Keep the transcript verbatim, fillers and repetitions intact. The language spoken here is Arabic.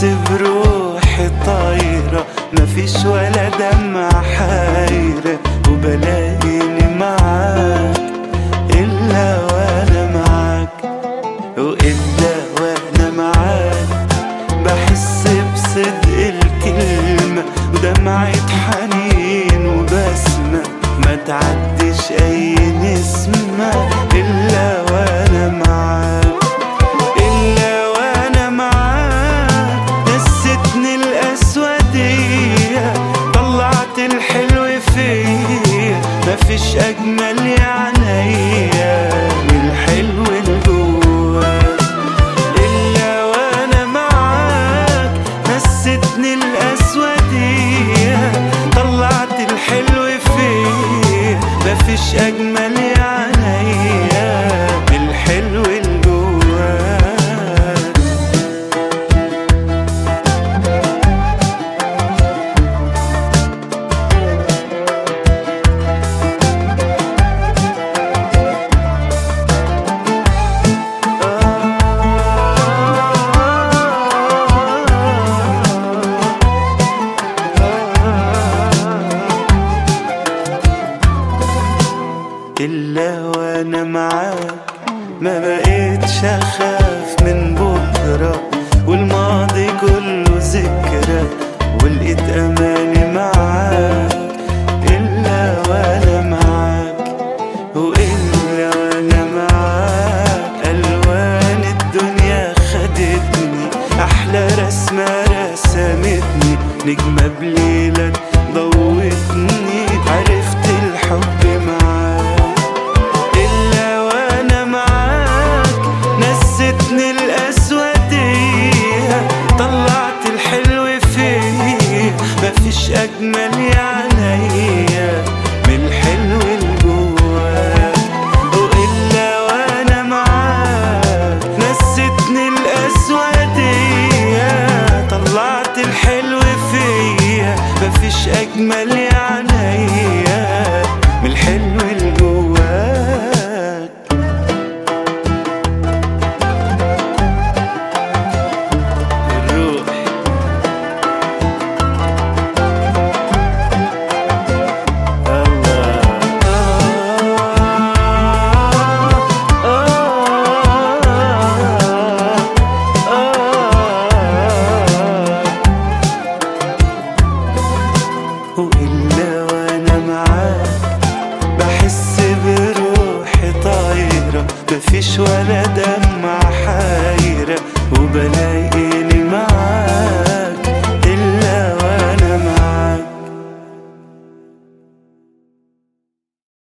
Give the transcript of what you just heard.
بحس بروحي طايرة، مفيش ولا دمعة حايرة، وبلاقيني معاك إلا وأنا معاك، وإلا وأنا معاك بحس بصدق الكلمة ودمعة حنين وبسمة، ما تعديش أي نسمة إلا وأنا معاك، إلا وأنا معاك. نستني الأسودية، طلعت الحلو فيا، مفيش أجمل يا عينيا من الحلو اللي جواك، إلا وأنا معاك. نستني الأسودية، طلعت الحلو فيا، مفيش أجمل يا عينيا من الحلو اللي جواك. إلا وأنا معاك ما بقيتش أخاف من بكرة، والماضي كله ذكرى، ولقيت أماني معاك. إلا وأنا معاك، وإلا وأنا معاك. ألوان الدنيا خدتني، أحلى رسمة رسمتني، نجمة بليلك ضوتني، عرفت الحب معاك. نستني الأسودية، طلعت الحلو فيا، مفيش أجمل يا عينيا من الحلو اللي جواك، وإلا وأنا معاك. نستني الأسودية، طلعت الحلو فيا، مفيش أجمل يا عينيا من الحلو اللي جواك. وإلا وأنا معاك بحس بروحي طايرة، مفيش ولا دم